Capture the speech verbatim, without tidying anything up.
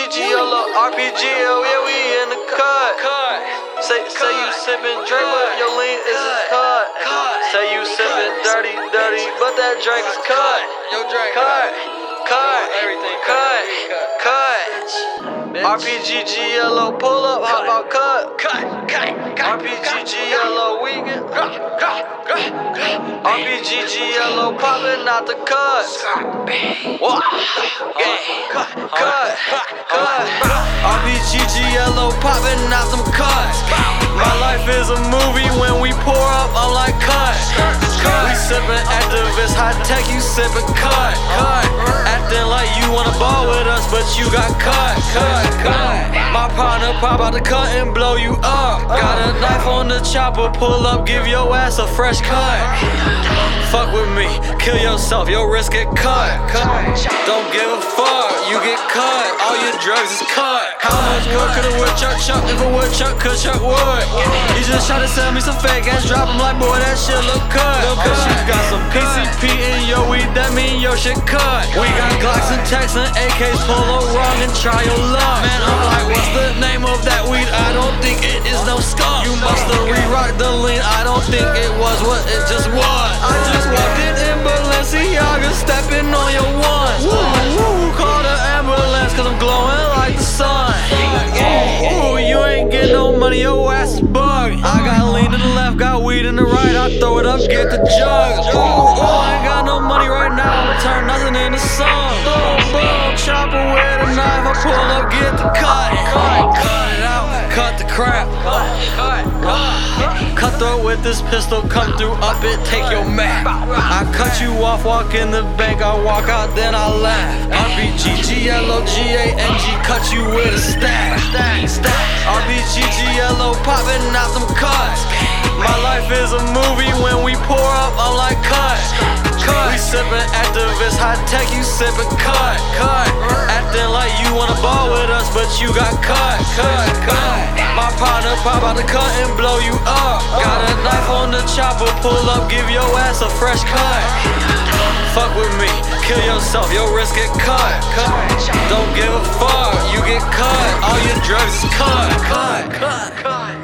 G G L O, R P G L, yeah, we in the cut. Cut. Say, say you sippin' drink, but your lean is cut. Say you sippin' dirty, dirty, but that drink is cut. Your drink Cut, cut, Everything cut, cut. R P G G L O, pull up, hop out, cut. Cut, cut, R P G G L O, weekend. R P G G L O, poppin' out the cut. Wah. Yeah. Cut, cut, cut. R P G G L O, poppin' out them cuts. My life is a movie. When we pour up, I'm like cut. We sippin' activist, high tech, you sippin' cut, cut. Acting like you wanna ball with us, but you got cut, cut, cut. My partner pop out the cut and blow you up. Got a knife on the chopper, pull up, give your ass a fresh cut. Fuck with me, kill yourself, your wrist get cut, cut. Don't give a fuck, you get cut, all your drugs is cut. How much wood could a woodchuck chuck if a woodchuck could chuck wood? You just try to sell me some fake ass drop, I'm like, boy, that shit look cut. Cause you got some P C P in your weed, that mean your shit cut. We got Glocks and Techs and A Ks, pull a wrong and try your luck. Man, I'm like, what's the name of that weed? I don't think it is no skunk. You musta re-rock the lean, I don't think it was what it just was. I just walked in in Balenciaga, stepping on your one. Woo, woo, call the ambulance, cause I'm glowing like the sun. Ooh, you ain't getting no money, your ass is bug. I got lean to the left, got weed in the right, I throw it up, get the jug. Ooh, ooh, I ain't got no money right now, I'ma turn nothing into some. Boom, boom, chopper with a knife, I pull up, get the cut. Cut, cut it out, cut the crap. Cut, cut, cut. Cutthroat with this pistol, come through, up it, take your map. I cut you off, walk in the bank, I walk out, then I laugh. R P G G L O G A N G, cut you with a stack. R P G G L O, poppin' out them cuts. My life is a movie, when we pour up, I'm like cut. We sippin' activist, high tech, you sippin' cut, cut. Acting like you wanna ball with us, but you got cut, cut, cut. My partner pop out the cut and blow you up. Got a knife on the chopper, pull up, give your ass a fresh cut. Fuck with me, kill yourself, your wrist get cut, cut. Don't give a fuck, you get cut, all your drugs is cut, cut, cut, cut.